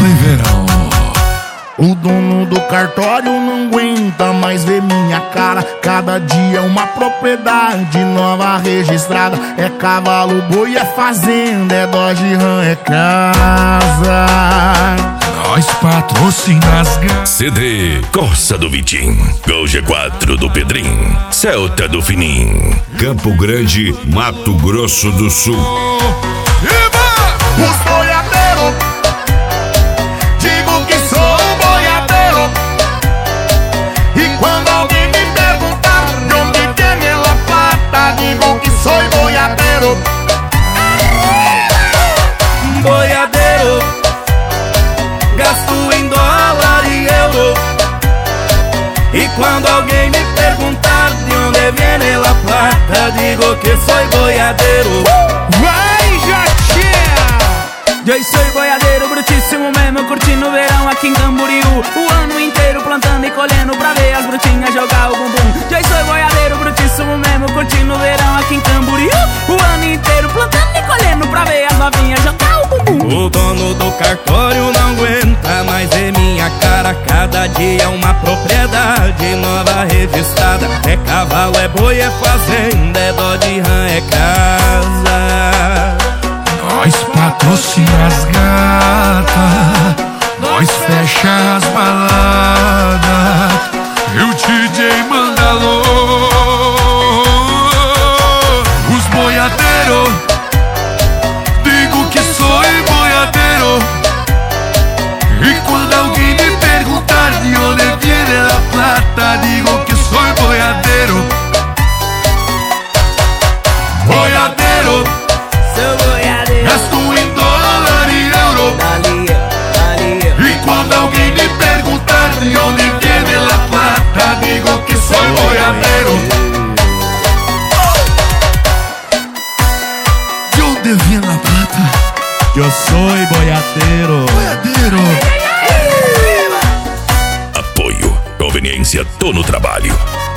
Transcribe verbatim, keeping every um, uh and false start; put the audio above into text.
foi verão. O dono do cartório não aguenta mais ver minha cara. Cada dia uma propriedade nova registrada. É cavalo, boi, é fazenda, é Dodge Ram, é casa. Nós patrocina as gatas. C D Corsa do Vitim, Gol G quatro do Pedrim, Celta do Finim. Campo Grande, Mato Grosso do Sul. Os boiadeiros, digo que sou boiadeiro. E quando alguém me perguntar de onde viene la plata, digo que sou boiadeiro. Boiadeiro, gasto em dólar e euro. E quando alguém me perguntar de onde viene la plata, digo que sou boiadeiro. Vai, Jatinha! Eu sou boiadeiro brutíssimo mesmo, curtindo o verão aqui em Camboriú. O ano inteiro plantando e colhendo pra ver as brutinhas jogar o bumbum. Eu sou boiadeiro brutíssimo mesmo, curtindo o verão aqui em Camboriú. O ano inteiro plantando e colhendo pra ver as novinhas jogar o bumbum. O dono do cartório não aguenta mais ver minha cara. Cada dia uma propriedade nova registrada. É cavalo, é boi, é fazenda, é Dodge Ram, é casa. Nós patrocina as gatas. Nós fecha as baladas. E o D J manda alô. Os boiadeiros, digo que sou boiadeiro. E quando alguém me perguntar de onde viene la plata, digo que sou boiadeiro. Boiadeiro, Sou boiadeiro, gasto em dólar e euro. ali, ali. E quando alguém me perguntar de onde viene la plata, digo que sou boiadeiro. De onde viene la plata? Eu sou boiadeiro. Boiadeiro. Apoio, conveniência, tô no trabalho.